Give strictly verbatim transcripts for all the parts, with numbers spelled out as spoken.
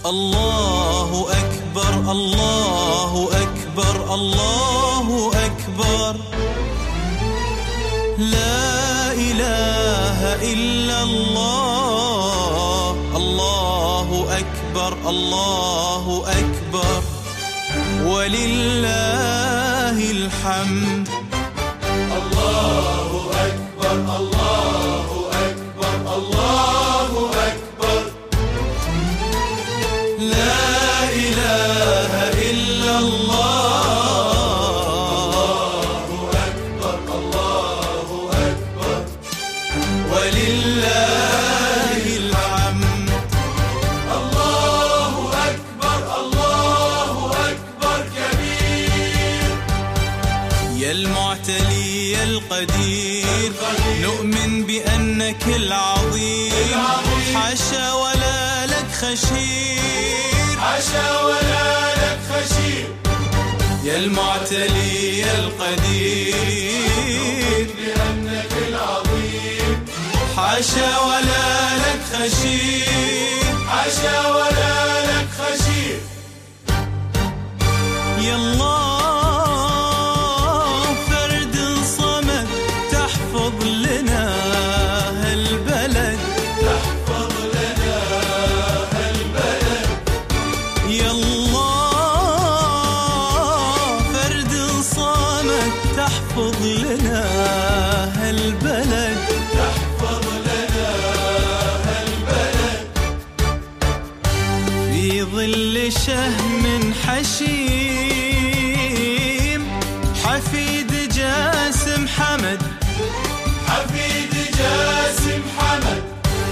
الله أكبر الله أكبر الله أكبر لا إله إلا الله الله أكبر الله أكبر ولله الحمد الله أكبر الله أكبر الله أكبر لا إله إلا الله الله أكبر الله أكبر ولله الحمد الله أكبر الله أكبر كبير يا المعتلي يا القدير نؤمن بأنك العظيم حاشا ولا لك خشير حاشا ولا لك خشير يا المعتلي يا القدير بأنك العظيم حاشا ولا لك خشير حاشا ولا لك خشير يا الله فرد صمد تحفظ لنا هالبلد تحفظ لنا هالبلد يا الله فرد صمد تحفظ لنا هالبلد تحفظ لنا هالبلد في ظل شهم حشيم حفيد جاسم حمد حفيد جاسم حمد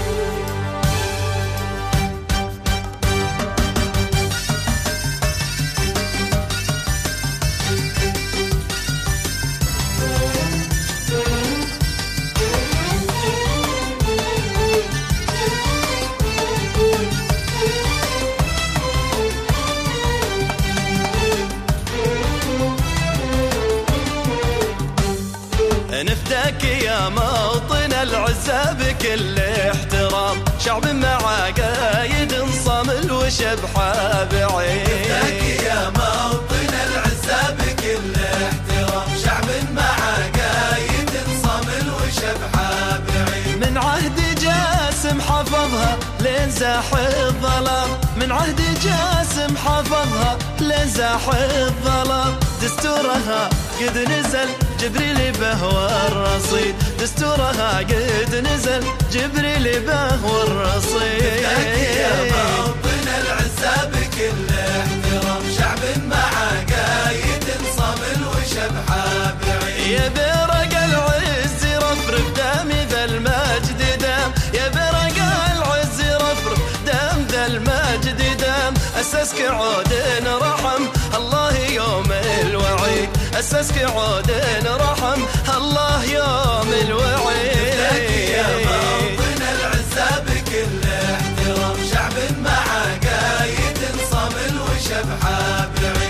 نفداك يا موطن العزة بكل احترام شعب مع قايد صمل وشبحة بعيد نفداك يا موطن العزة بكل احترام شعب مع قايد صمل وشبحة بعيد من عهد جاسم حفظها لين زاح الظلام من عهد جاسم حفظها لين زاح الظلام دستورها قد نزل جبريل بهو الرصيد دستورها قد نزل جبريل بهو الرصيد يا موطن العزة بكل احترام شعب مع قايد صمل وشبحة بعيد يا برق العز رفرف دام ذا المجد دام يا برق العز رفرف دام ذا المجد دام أسسك عود رحم الله يوم الوعيد أسسك عود رحم الله يوم الوعيد يا موطن العزة بكل احترام شعب مع قايد صمل وشبحة بعيد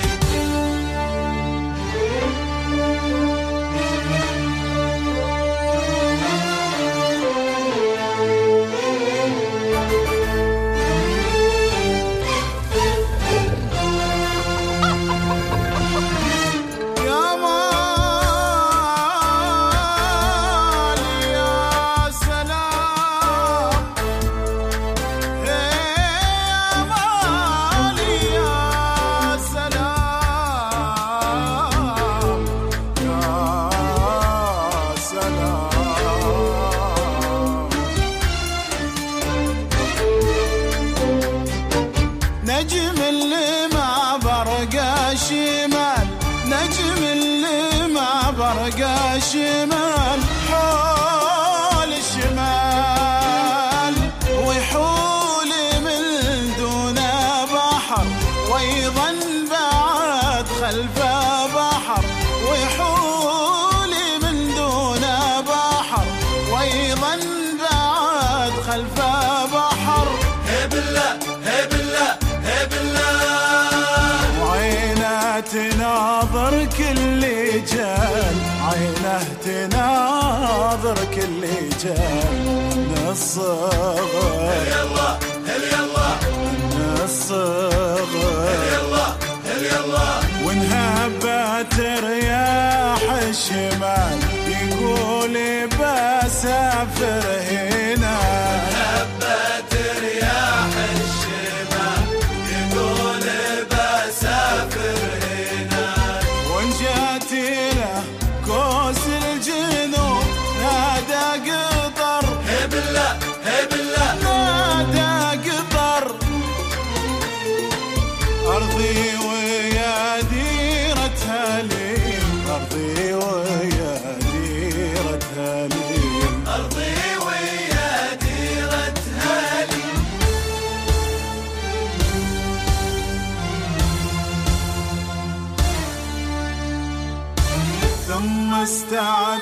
نجم اللي ما برقى شمال نجم اللي ما برقى شمال حول الشمال ويحول من دون بحر ويظن بعد خلفه بحر ويحول من دون بحر ويظن بعد خلفه بحر هب الله هب الله هب الله وعينه تناظر كل جال عينه تناظر كل جال من الصغر هل يلا هل يلا من الصغر مستعد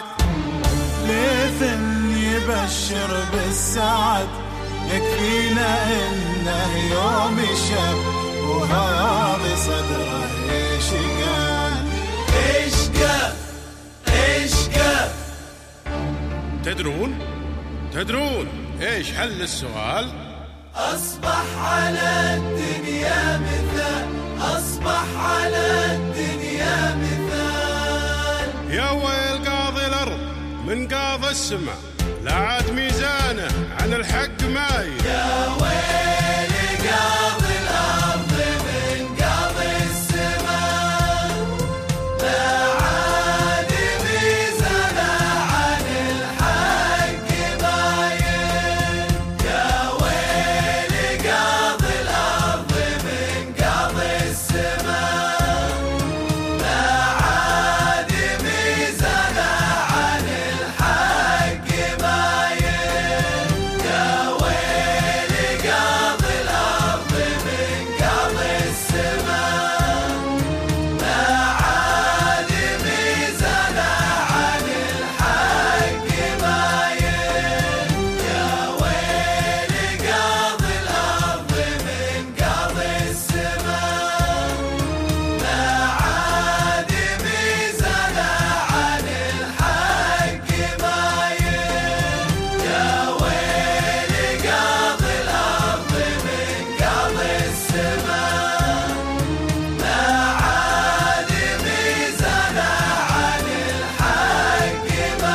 ليثن يبشر بالسعد، يكفينا انه يوم شب وهذا صدره ايش قال ايش قال ايش قال. تدرون تدرون ايش حل السؤال؟ أصبح على الدنيا مثال، أصبح على الدنيا مثال. يا ويل قاضي الأرض من قاضي السماء، لا عاد ميزانه عن الحق مايل. يا ويل قاضي الأرض من قاضي السماء، لا عاد ميزانه عن الحق مايل. يا ويل قاضي الأرض من قاضي السماء، لا عاد ميزانه عن الحق مايل. يا ويل قاضي الأرض من قاضي السماء، لا عاد ميزانه عن الحق مايل. يا ويل قاضي الأرض من قاضي السماء، لا عاد ميزانه عن الحق مايل. يا ويل قاضي الأرض من قاضي السماء، لا عاد ميزانه عن الحق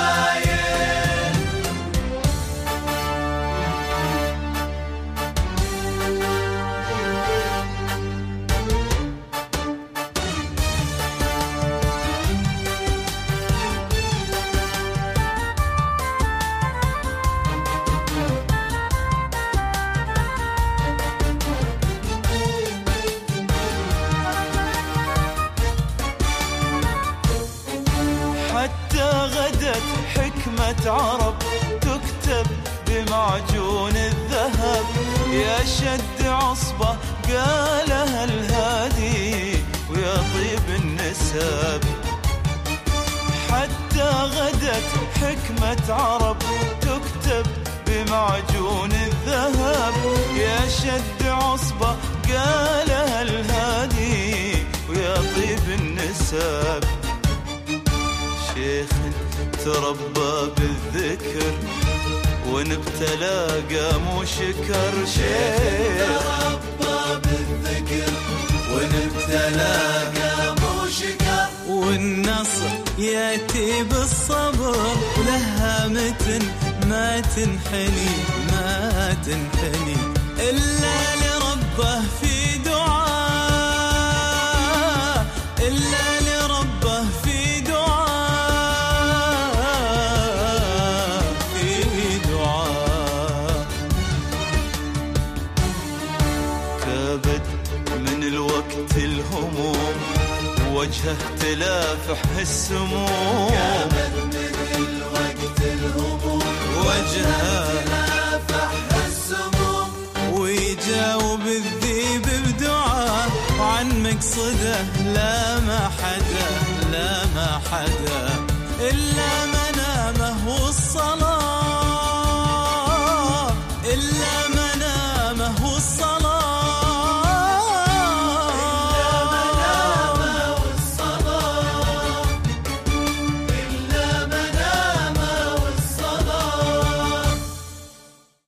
مايل. حتى غدت حكمة عرب تكتب بمعجون الذهب، يا شد عصبة قالها الهادي ويا طيب النسب. حتى غدت حكمة عرب تكتب بمعجون الذهب، يا شد عصبة قالها الهادي ويا طيب النسب. شيخ تربى بالذكر ونبتلى قام شكر، شيخ تربى بالذكر ونبتلى قام شكر. والنصر ياتي بالصبر، لها متن ما تنحني ما تنحني إلا لربه في دعاء، إلا لربه في دعاء في دعاء. كابد من الوقت الهموم وجهه تلافح السموم، كابد من الوقت الهموم وجهه تلافح السموم. ويجاوب الذيب بدعاء، وعن مقصده لا ما حدا لا ما حدا